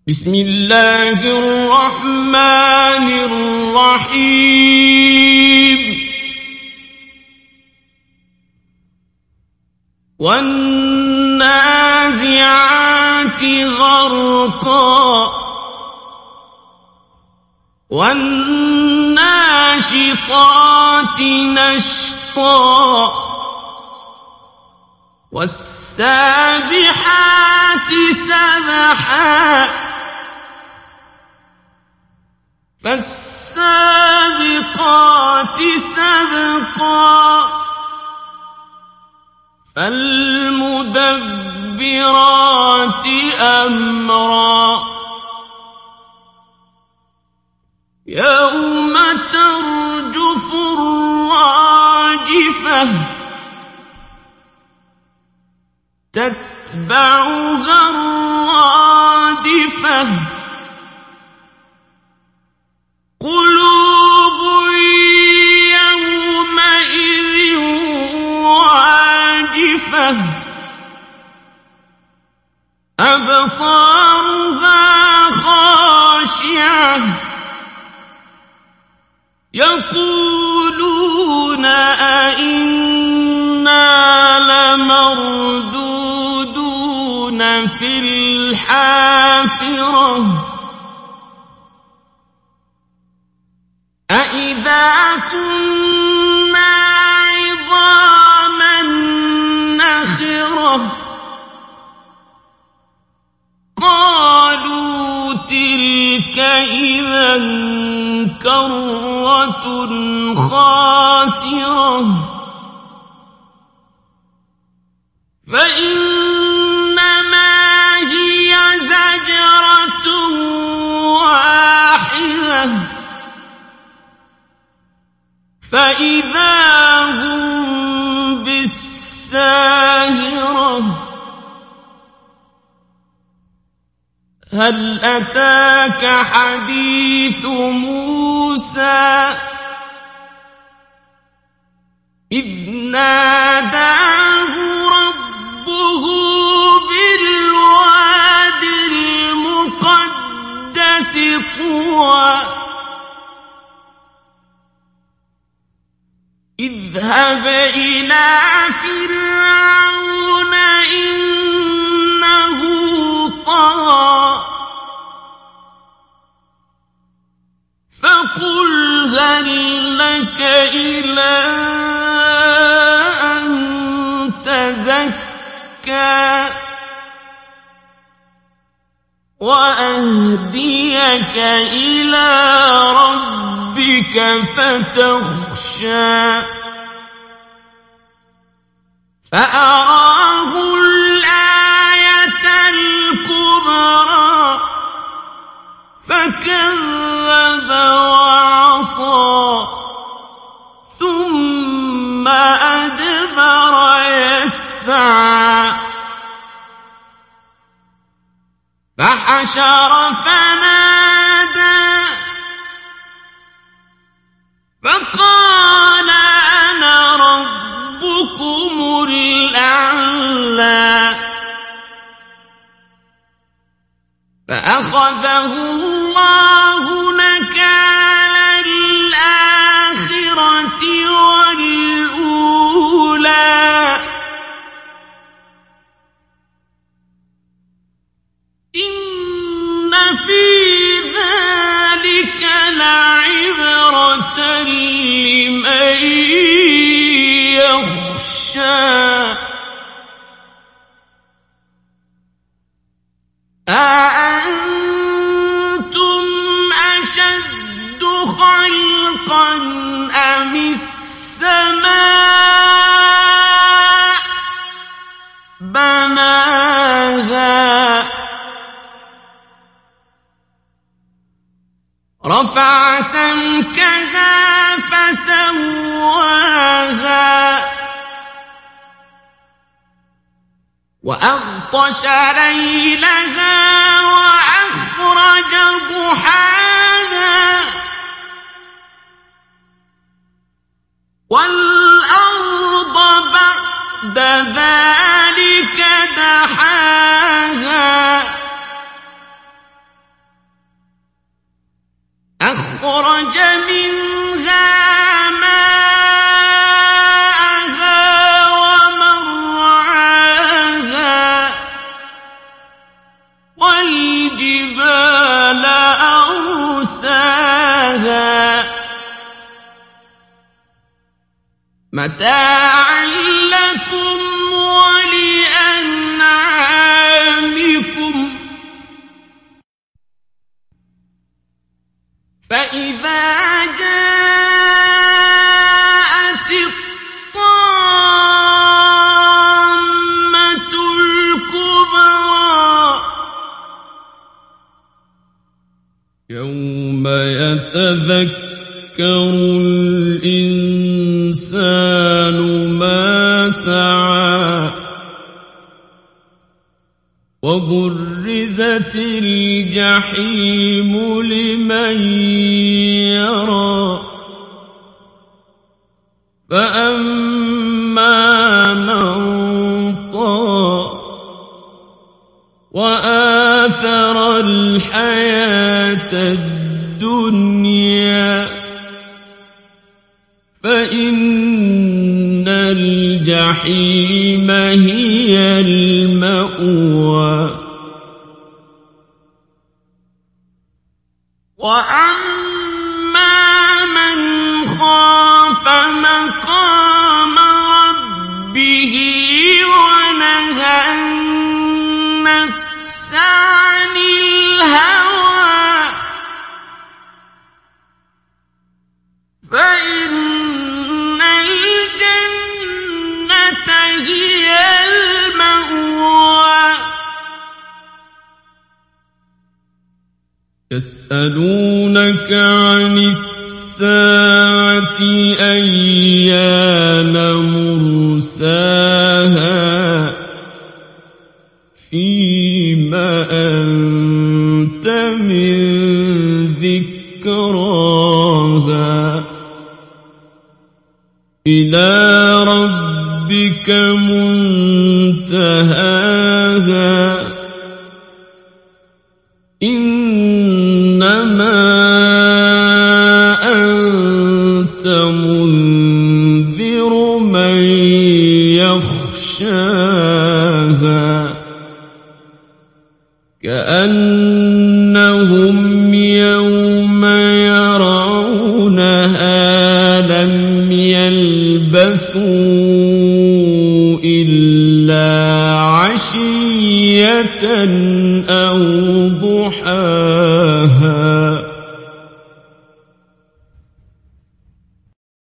بسم الله الرحمن الرحيم والنازعات غرقا والناشطات نشطا والسابحات سبحا فالسابقات سبقا فالمدبرات أمرا يوم ترجف الراجفة تتبعها الرادفة قلوب يومئذ واجفة أبصارها خاشعة يقولون أئنا لمردودون في الحافرة أإذا كنا عظاما نخرة قالوا تلك إذا كرة خاسرة فإنما هي زجرة واحدة فإذا هم بالساهرة هل أتاك حديث موسى إذ ناداه ربه بالواد المقدس طوى اذهب إلى فرعون إنه طغى فقل هل لك إلى أن تزكى وأهديك إلى ربك فتخشى فأراه الآية الكبرى فكذب وعصى ثم أدبر يسعى فحشر فنادى فقال أنا ربكم الأعلى فأخذه الله نكال الآخرة والأولى إن في ذلك لعبرة لمن يخشى أأنتم أشد خلقا أم السماء بناها رفع سمكها فسواها وأغطش ليلها وأخرج ضحاها والأرض بعد ذلك دحاها أخرج منها ماءها ومرعاها والجبال أرساها متاعا لكم ولأنعامكم فإذا جاءت الطامة الكبرى يوم يتذكر الإنسان ما سعى وبرزت الجحيم لمن يرى فأما من طغى وآثر الحياة الدنيا فإن الجحيم هي المأوى وأما من خاف مقام ربه ونهى النفس عن الهوى فإن الجنة هي المأوى يسألونك عن الساعة أيان مرساها فيما أنت من ذكراها إلى ربك منتهاها إنما أنت منذر من يخشاها كأنهم يوم يرونها لم يلبثوا إلا عشية أو ضحاها